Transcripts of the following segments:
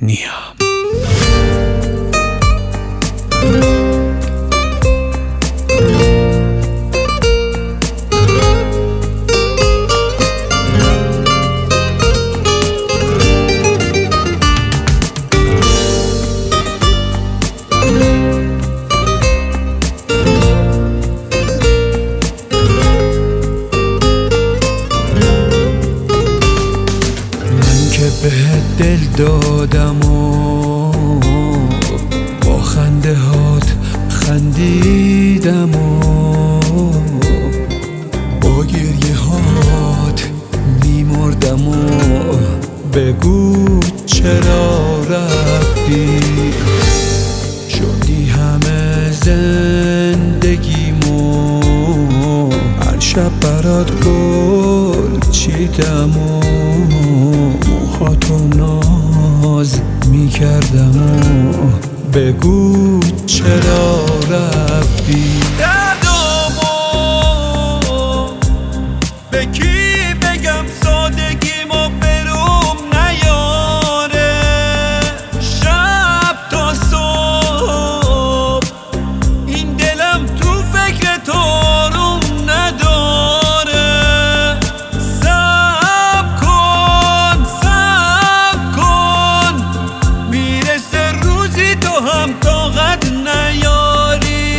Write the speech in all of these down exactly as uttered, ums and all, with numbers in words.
نیام. بهت دل دادم و با خنده هات خندیدم و با گریه هات میمردم و بگو چرا رفتی. شدی همه زندگیمو، هر شب برات گل چیدم و موهاتو ناز میکردم و بگو چرا رفتی. دردامو به کی بگم سادگیمو بروم نیاره، شب تا صبح این دلم تو فکر تو آروم نداره. صبر کن صبر کن میرسه روزی تو هم طاقت نیاری،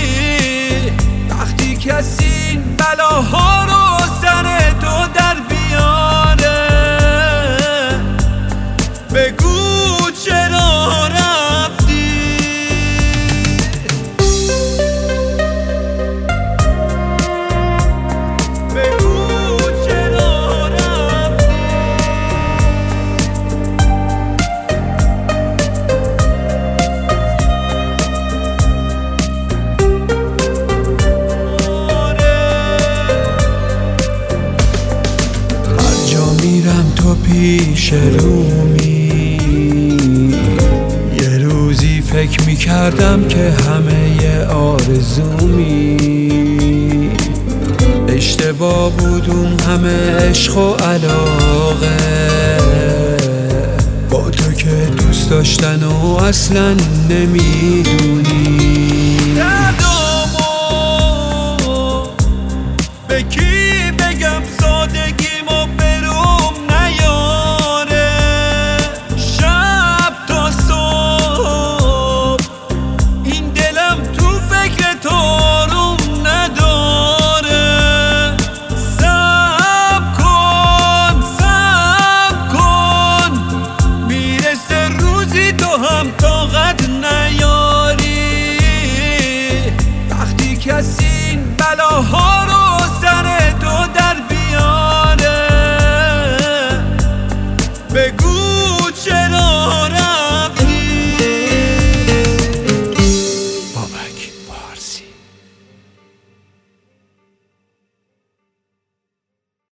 وقتی کسی بلاها رو سر تو در بیاره. بگو چرا رفتی. بگو چرا رفتی. هر جا میرم تو پیش رومی، یه روزی فکر میکردم که همه آرزومی. اشتباه بود اون همه عشق و علاقه با تو که دوست داشتن و اصلا نمیدونی. دردامو به کی بگم سادگیمو بروم نیاره، شب تا صبح این دلم تو فکر تو آروم نداره. صبر کن صبر کن میرسه روزی تو هم طاقت نیاری، وقتی کسی بلاها